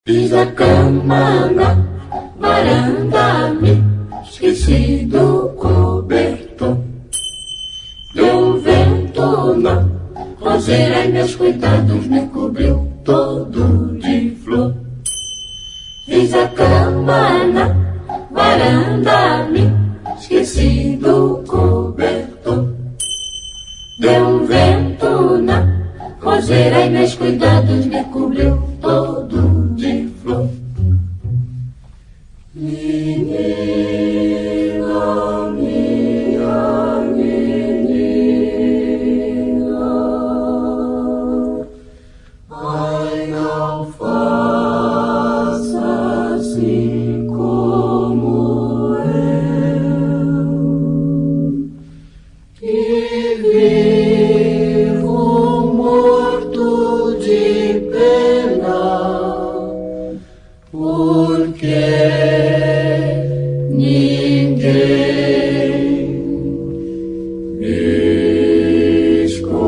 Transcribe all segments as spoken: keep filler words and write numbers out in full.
Fiz a cama na varanda, me esqueci do cobertor. Deu um vento na roseira e meus cuidados me cobriu todo de flor. Fiz a cama na varanda, me esqueci do cobertor. Deu um vento na roseira e meus cuidados me cobriu todo de flor. Menina, minha menina, ai, não faça assim como eu, que vivo morto de pena, porque ninguém me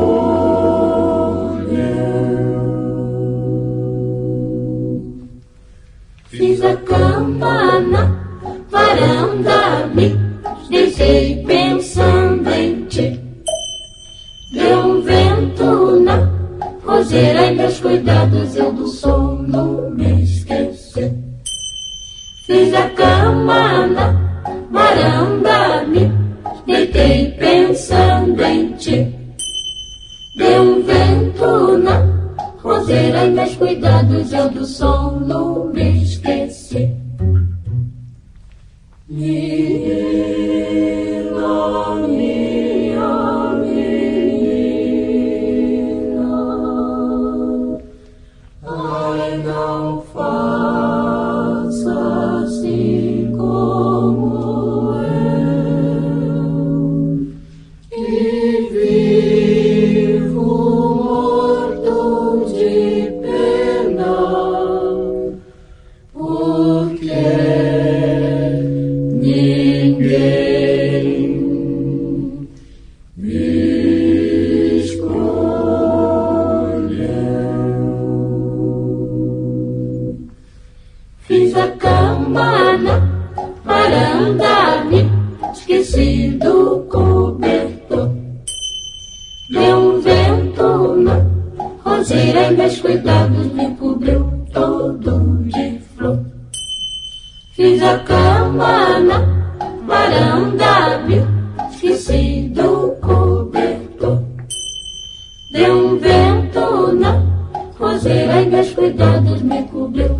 escolheu. Fiz a cama na varanda, me deitei pensando em ti. Deu um vento na roseira e meus cuidados eu do sono me esqueci. Fiz a cama na varanda, me deitei pensando em ti. Deu um vento na roseira e meus cuidados eu do sono me esqueci. Menina, minha menina, ai, não faça assim como eu, que vivo morto de pena, porque ninguém me escolheu. Fiz a cama na varanda, me esqueci do cobertor. Deu um vento na roseira e meus cuidados me cobriu todo de flor. Fiz a cama na varanda, me esqueci do cobertor. Deu um vento na roseira e meus cuidados me cobriu